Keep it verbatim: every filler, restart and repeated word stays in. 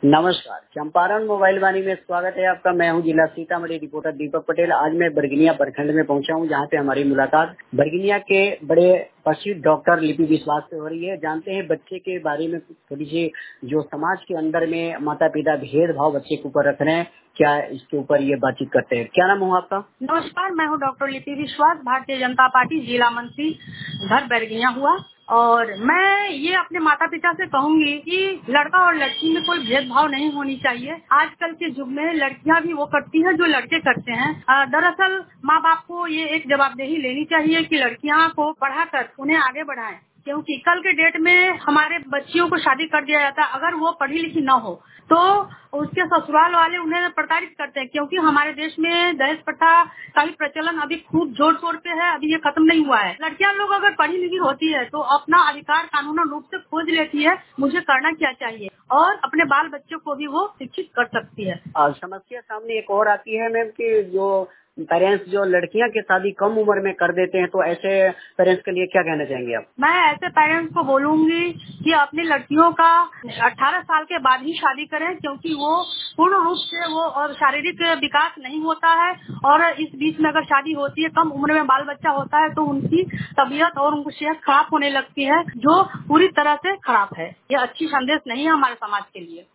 नमस्कार, चंपारण मोबाइल वाणी में स्वागत है आपका। मैं हूं जिला सीतामढ़ी रिपोर्टर दीपक पटेल। आज मैं बरगिनिया प्रखंड में पहुंचा हूं, जहां पे हमारी मुलाकात बरगिनिया के बड़े प्रसिद्ध डॉक्टर लिपि विश्वास से हो रही है। जानते हैं बच्चे के बारे में थोड़ी सी, जो समाज के अंदर में माता पिता भेदभाव बच्चे के ऊपर रख रहे हैं, क्या इसके ऊपर ये बातचीत करते हैं। क्या नाम हुआ आपका? नमस्कार, मैं हूँ डॉक्टर लिपि विश्वास, भारतीय जनता पार्टी जिला मंत्री, घर बरगिनिया हुआ। और मैं ये अपने माता पिता से कहूंगी कि लड़का और लड़की में कोई भेदभाव नहीं होनी चाहिए। आजकल के युग में लड़कियां भी वो करती हैं जो लड़के करते हैं। दरअसल माँ बाप को ये एक जवाबदेही लेनी चाहिए कि लड़कियां को पढ़ाकर उन्हें आगे बढ़ाएं, क्योंकि कल के डेट में हमारे बच्चियों को शादी कर दिया जाता है। अगर वो पढ़ी लिखी न हो तो उसके ससुराल वाले उन्हें प्रताड़ित करते हैं, क्योंकि हमारे देश में दहेज प्रथा का भी प्रचलन अभी खूब जोर शोर पे है, अभी ये खत्म नहीं हुआ है। लड़कियां लोग अगर पढ़ी लिखी होती है तो अपना अधिकार कानूनन रूप से खोज लेती है, मुझे करना क्या चाहिए, और अपने बाल बच्चों को भी वो शिक्षित कर सकती है। समस्या सामने एक और आती है मैम कि जो पेरेंट्स जो लड़कियां की शादी कम उम्र में कर देते हैं, तो ऐसे पेरेंट्स के लिए क्या कहना चाहेंगे आप? मैं ऐसे पेरेंट्स को बोलूंगी कि अपनी लड़कियों का अठारह साल के बाद ही शादी करें, क्योंकि वो पूर्ण रूप से वो और शारीरिक विकास नहीं होता है, और इस बीच में अगर शादी होती है, कम उम्र में बाल बच्चा होता है, तो उनकी तबीयत और उनकी सेहत खराब होने लगती है, जो पूरी तरह से खराब है। ये अच्छी संदेश नहीं है हमारे समाज के लिए।